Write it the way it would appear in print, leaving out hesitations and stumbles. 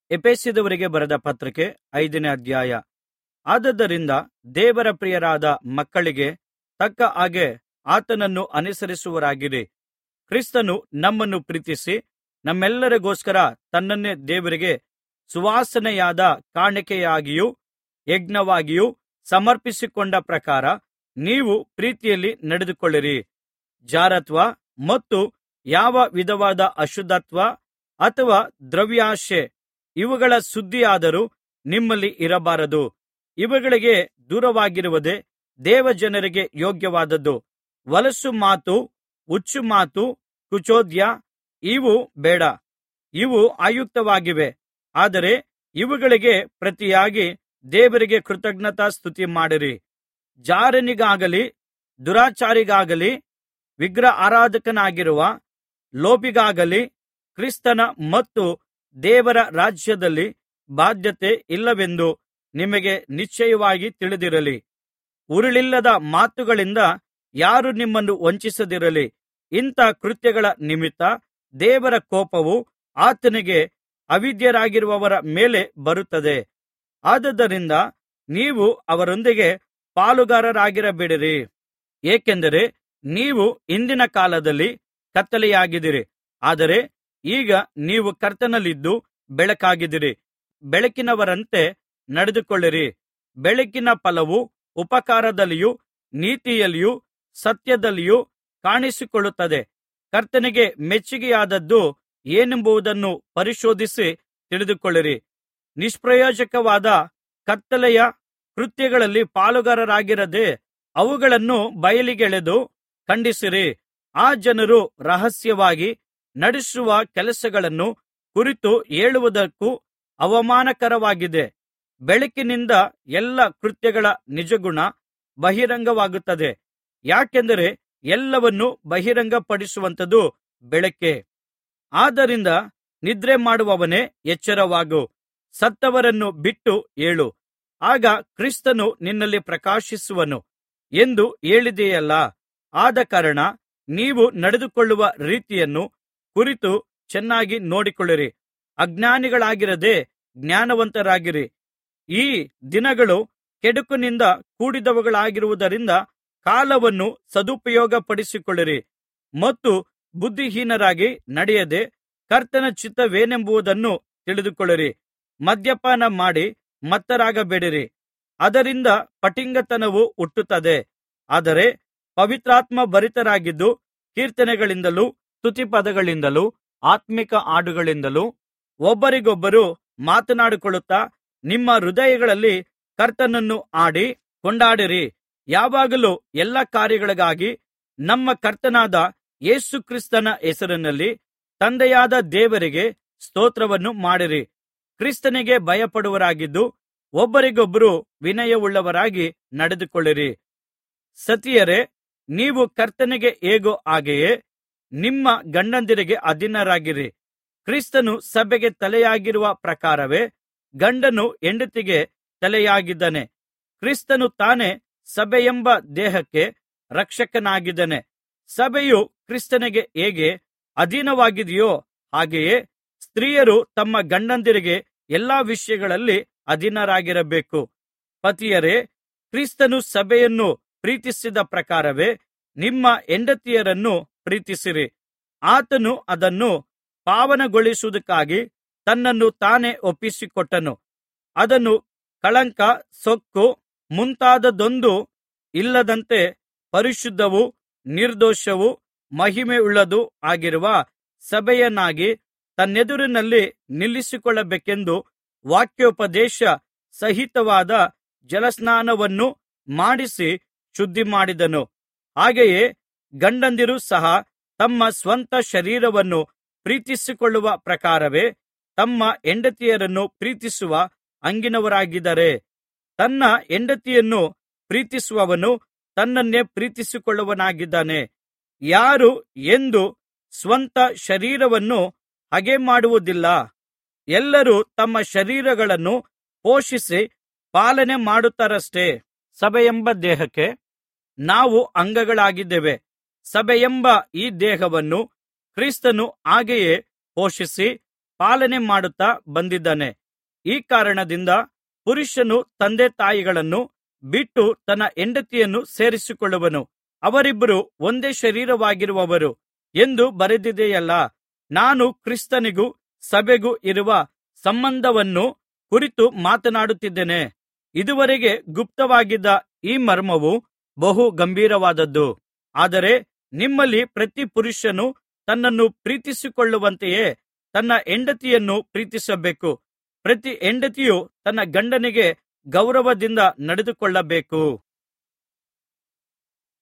ಎಫೆಸದವರಿಗೆ ಬರೆದ ಪತ್ರಿಕೆ 5ನೇ ಅಧ್ಯಾಯ. ಆದುದರಿಂದ ದೇವರ ಪ್ರಿಯರಾದ ಮಕ್ಕಳಿಗೆ ತಕ್ಕ ಹಾಗೆ ಆತನನ್ನು ಅನುಸರಿಸುವವರಾಗಿರಿ. ಕ್ರಿಸ್ತನು ನಮ್ಮನ್ನು ಪ್ರೀತಿಸಿ ನಮ್ಮೆಲ್ಲರಿಗೋಸ್ಕರ ತನ್ನನ್ನೇ ದೇವರಿಗೆ ಸುವಾಸನೆಯಾದ ಕಾಣಿಕೆಯಾಗಿಯೂ ಯಜ್ಞವಾಗಿಯೂ ಸಮರ್ಪಿಸಿಕೊಂಡ ಪ್ರಕಾರ ನೀವು ಪ್ರೀತಿಯಲ್ಲಿ ನಡೆದುಕೊಳ್ಳಿರಿ. ಜಾರತ್ವ ಮತ್ತು ಯಾವ ವಿಧವಾದ ಅಶುದ್ಧತ್ವ ಅಥವಾ ದ್ರವ್ಯಾಶೆ ಇವುಗಳ ಸುದ್ದಿಯಾದರೂ ನಿಮ್ಮಲ್ಲಿ ಇರಬಾರದು. ಇವುಗಳಿಗೆ ದೂರವಾಗಿರುವುದೇ ದೇವಜನರಿಗೆ ಯೋಗ್ಯವಾದದ್ದು. ಹೊಲಸು ಮಾತು, ಹುಚ್ಚು ಮಾತು, ಕುಚೋದ್ಯ ಇವು ಬೇಡ. ಇವು ಅಯುಕ್ತವಾಗಿವೆ. ಆದರೆ ಇವುಗಳಿಗೆ ಪ್ರತಿಯಾಗಿ ದೇವರಿಗೆ ಕೃತಜ್ಞತಾಸ್ತುತಿ ಮಾಡಿರಿ. ಜಾರನಿಗಾಗಲಿ ದುರಾಚಾರಿಗಾಗಲಿ ವಿಗ್ರಹಾರಾಧಕನಾಗಿರುವ ಲೋಭಿಗಾಗಲಿ ಕ್ರಿಸ್ತನ ಮತ್ತು ದೇವರ ರಾಜ್ಯದಲ್ಲಿ ಬಾಧ್ಯತೆ ಇಲ್ಲವೆಂದು ನಿಮಗೆ ನಿಶ್ಚಯವಾಗಿ ತಿಳಿದಿರಲಿ. ಹುರುಳಿಲ್ಲದ ಮಾತುಗಳಿಂದ ಯಾರೂ ನಿಮ್ಮನ್ನು ವಂಚಿಸದಿರಲಿ. ಇಂಥ ಕೃತ್ಯಗಳ ನಿಮಿತ್ತ ದೇವರ ಕೋಪವು ಆತನಿಗೆ ಅವಿಧೇಯರಾಗಿರುವವರ ಮೇಲೆ ಬರುತ್ತದೆ. ಆದುದರಿಂದ ನೀವು ಅವರೊಂದಿಗೆ ಪಾಲುಗಾರರಾಗಿರಬೇಡಿರಿ. ಏಕೆಂದರೆ ನೀವು ಹಿಂದಿನ ಕಾಲದಲ್ಲಿ ಕತ್ತಲೆಯಾಗಿದ್ದಿರಿ, ಆದರೆ ಈಗ ನೀವು ಕರ್ತನಲ್ಲಿದ್ದು ಬೆಳಕಾಗಿದ್ದೀರಿ. ಬೆಳಕಿನವರಂತೆ ನಡೆದುಕೊಳ್ಳಿರಿ. ಬೆಳಕಿನ ಫಲವು ಉಪಕಾರದಲ್ಲಿಯೂ ನೀತಿಯಲ್ಲಿಯೂ ಸತ್ಯದಲ್ಲಿಯೂ ಕಾಣಿಸಿಕೊಳ್ಳುತ್ತದೆ. ಕರ್ತನಿಗೆ ಮೆಚ್ಚಿಕೆಯಾದದ್ದು ಏನೆಂಬುದನ್ನು ಪರಿಶೋಧಿಸಿ ತಿಳಿದುಕೊಳ್ಳಿರಿ. ನಿಷ್ಪ್ರಯೋಜಕವಾದ ಕತ್ತಲೆಯ ಕೃತ್ಯಗಳಲ್ಲಿ ಪಾಲುಗಾರರಾಗಿರದೆ ಅವುಗಳನ್ನು ಬಯಲಿಗೆಳೆದು ಖಂಡಿಸಿರಿ. ಆ ಜನರು ರಹಸ್ಯವಾಗಿ ನಡೆಸುವ ಕೆಲಸಗಳನ್ನು ಕುರಿತು ಹೇಳುವುದಕ್ಕೂ ಅವಮಾನಕರವಾಗಿದೆ. ಬೆಳಕಿನಿಂದ ಎಲ್ಲಾ ಕೃತ್ಯಗಳ ನಿಜಗುಣ ಬಹಿರಂಗವಾಗುತ್ತದೆ. ಯಾಕೆಂದರೆ ಎಲ್ಲವನ್ನೂ ಬಹಿರಂಗಪಡಿಸುವಂಥದ್ದು ಬೆಳಕೇ. ಆದ್ದರಿಂದ ನಿದ್ರೆ ಮಾಡುವವನೇ ಎಚ್ಚರವಾಗು, ಸತ್ತವರನ್ನು ಬಿಟ್ಟು ಏಳು, ಆಗ ಕ್ರಿಸ್ತನು ನಿನ್ನಲ್ಲಿ ಪ್ರಕಾಶಿಸುವನು ಎಂದು ಹೇಳಿದೆಯಲ್ಲಾ. ಆದಕಾರಣ ನೀವು ನಡೆದುಕೊಳ್ಳುವ ರೀತಿಯನ್ನು ಕುರಿತು ಚೆನ್ನಾಗಿ ನೋಡಿಕೊಳ್ಳಿರಿ. ಅಜ್ಞಾನಿಗಳಾಗಿರದೆ ಜ್ಞಾನವಂತರಾಗಿರಿ. ಈ ದಿನಗಳು ಕೆಡುಕಿನಿಂದ ಕೂಡಿದವುಗಳಾಗಿರುವುದರಿಂದ ಕಾಲವನ್ನು ಸದುಪಯೋಗಪಡಿಸಿಕೊಳ್ಳಿರಿ. ಮತ್ತು ಬುದ್ಧಿಹೀನರಾಗಿ ನಡೆಯದೆ ಕರ್ತನ ಚಿತ್ತವೇನೆಂಬುದನ್ನು ತಿಳಿದುಕೊಳ್ಳಿರಿ. ಮದ್ಯಪಾನ ಮಾಡಿ ಮತ್ತರಾಗಬೇಡಿರಿ, ಅದರಿಂದ ಪಟಿಂಗತನವು ಹುಟ್ಟುತ್ತದೆ. ಆದರೆ ಪವಿತ್ರಾತ್ಮ ಭರಿತರಾಗಿದ್ದು ಕೀರ್ತನೆಗಳಿಂದಲೂ ಸ್ತುತಿಪದಗಳಿಂದಲೂ ಆತ್ಮಿಕ ಹಾಡುಗಳಿಂದಲೂ ಒಬ್ಬರಿಗೊಬ್ಬರು ಮಾತನಾಡಿಕೊಳ್ಳುತ್ತಾ ನಿಮ್ಮ ಹೃದಯಗಳಲ್ಲಿ ಕರ್ತನನ್ನು ಹಾಡಿ ಕೊಂಡಾಡಿರಿ. ಯಾವಾಗಲೂ ಎಲ್ಲಾ ಕಾರ್ಯಗಳಿಗಾಗಿ ನಮ್ಮ ಕರ್ತನಾದ ಯೇಸು ಕ್ರಿಸ್ತನ ಹೆಸರಿನಲ್ಲಿ ತಂದೆಯಾದ ದೇವರಿಗೆ ಸ್ತೋತ್ರವನ್ನು ಮಾಡಿರಿ. ಕ್ರಿಸ್ತನಿಗೆ ಭಯಪಡುವವರಾಗಿದ್ದು ಒಬ್ಬರಿಗೊಬ್ಬರು ವಿನಯವುಳ್ಳವರಾಗಿ ನಡೆದುಕೊಳ್ಳಿರಿ. ಸತಿಯರೇ, ನೀವು ಕರ್ತನಿಗೆ ಹೇಗೋ ಹಾಗೆಯೇ ನಿಮ್ಮ ಗಂಡಂದಿರಿಗೆ ಅಧೀನರಾಗಿರಿ. ಕ್ರಿಸ್ತನು ಸಭೆಗೆ ತಲೆಯಾಗಿರುವ ಪ್ರಕಾರವೇ ಗಂಡನು ಹೆಂಡತಿಗೆ ತಲೆಯಾಗಿದ್ದಾನೆ. ಕ್ರಿಸ್ತನು ತಾನೇ ಸಭೆಯೆಂಬ ದೇಹಕ್ಕೆ ರಕ್ಷಕನಾಗಿದ್ದಾನೆ. ಸಭೆಯು ಕ್ರಿಸ್ತನಿಗೆ ಹೇಗೆ ಅಧೀನವಾಗಿದೆಯೋ ಹಾಗೆಯೇ ಸ್ತ್ರೀಯರು ತಮ್ಮ ಗಂಡಂದಿರಿಗೆ ಎಲ್ಲಾ ವಿಷಯಗಳಲ್ಲಿ ಅಧೀನರಾಗಿರಬೇಕು. ಪತಿಯರೇ, ಕ್ರಿಸ್ತನು ಸಭೆಯನ್ನು ಪ್ರೀತಿಸಿದ ಪ್ರಕಾರವೇ ನಿಮ್ಮ ಹೆಂಡತಿಯರನ್ನು ಪ್ರೀತಿಸಿರಿ. ಆತನು ಅದನ್ನು ಪಾವನಗೊಳಿಸುವುದಕ್ಕಾಗಿ ತನ್ನನ್ನು ತಾನೇ ಒಪ್ಪಿಸಿಕೊಟ್ಟನು. ಅದನ್ನು ಕಳಂಕ, ಸೊಕ್ಕು ಮುಂತಾದದ್ದೊಂದು ಇಲ್ಲದಂತೆ ಪರಿಶುದ್ಧವೂ ನಿರ್ದೋಷವೂ ಮಹಿಮೆಯುಳ್ಳದೂ ಆಗಿರುವ ಸಭೆಯನ್ನಾಗಿ ತನ್ನೆದುರಿನಲ್ಲಿ ನಿಲ್ಲಿಸಿಕೊಳ್ಳಬೇಕೆಂದು ವಾಕ್ಯೋಪದೇಶ ಸಹಿತವಾದ ಜಲಸ್ನಾನವನ್ನು ಮಾಡಿಸಿ ಶುದ್ಧಿಮಾಡಿದನು. ಹಾಗೆಯೇ ಗಂಡಂದಿರು ಸಹ ತಮ್ಮ ಸ್ವಂತ ಶರೀರವನ್ನು ಪ್ರೀತಿಸಿಕೊಳ್ಳುವ ಪ್ರಕಾರವೇ ತಮ್ಮ ಹೆಂಡತಿಯರನ್ನು ಪ್ರೀತಿಸುವ ಹಂಗಿನವರಾಗಿದ್ದಾರೆ. ತನ್ನ ಹೆಂಡತಿಯನ್ನು ಪ್ರೀತಿಸುವವನು ತನ್ನನ್ನೇ ಪ್ರೀತಿಸಿಕೊಳ್ಳುವವನಾಗಿದ್ದಾನೆ. ಯಾರೂ ಎಂದೂ ಸ್ವಂತ ಶರೀರವನ್ನು ಹಗೆಮಾಡುವುದಿಲ್ಲ. ಎಲ್ಲರೂ ತಮ್ಮ ಶರೀರಗಳನ್ನು ಪೋಷಿಸಿ ಪಾಲನೆ ಮಾಡುತ್ತಾರಷ್ಟೆ. ಸಭೆಯೆಂಬ ದೇಹಕ್ಕೆ ನಾವು ಅಂಗಗಳಾಗಿದ್ದೇವೆ. ಸಭೆಯೆಂಬ ಈ ದೇಹವನ್ನು ಕ್ರಿಸ್ತನು ಹಾಗೆಯೇ ಪೋಷಿಸಿ ಪಾಲನೆ ಮಾಡುತ್ತಾ ಬಂದಿದ್ದಾನೆ. ಈ ಕಾರಣದಿಂದ ಪುರುಷನು ತಂದೆತಾಯಿಗಳನ್ನು ಬಿಟ್ಟು ತನ್ನ ಹೆಂಡತಿಯನ್ನು ಸೇರಿಸಿಕೊಳ್ಳುವನು, ಅವರಿಬ್ಬರು ಒಂದೇ ಶರೀರವಾಗಿರುವರು ಎಂದು ಬರೆದಿದೆಯಲ್ಲಾ. ನಾನು ಕ್ರಿಸ್ತನಿಗೂ ಸಭೆಗೂ ಇರುವ ಸಂಬಂಧವನ್ನು ಕುರಿತು ಮಾತನಾಡುತ್ತಿದ್ದೇನೆ. ಇದುವರೆಗೆ ಗುಪ್ತವಾಗಿದ್ದ ಈ ಮರ್ಮವು ಬಹು ಗಂಭೀರವಾದದ್ದು. ಆದರೆ ನಿಮ್ಮಲ್ಲಿ ಪ್ರತಿ ಪುರುಷನು ತನ್ನನ್ನು ಪ್ರೀತಿಸಿಕೊಳ್ಳುವಂತೆಯೇ ತನ್ನ ಹೆಂಡತಿಯನ್ನು ಪ್ರೀತಿಸಬೇಕು. ಪ್ರತಿ ಹೆಂಡತಿಯು ತನ್ನ ಗಂಡನಿಗೆ ಗೌರವದಿಂದ ನಡೆದುಕೊಳ್ಳಬೇಕು.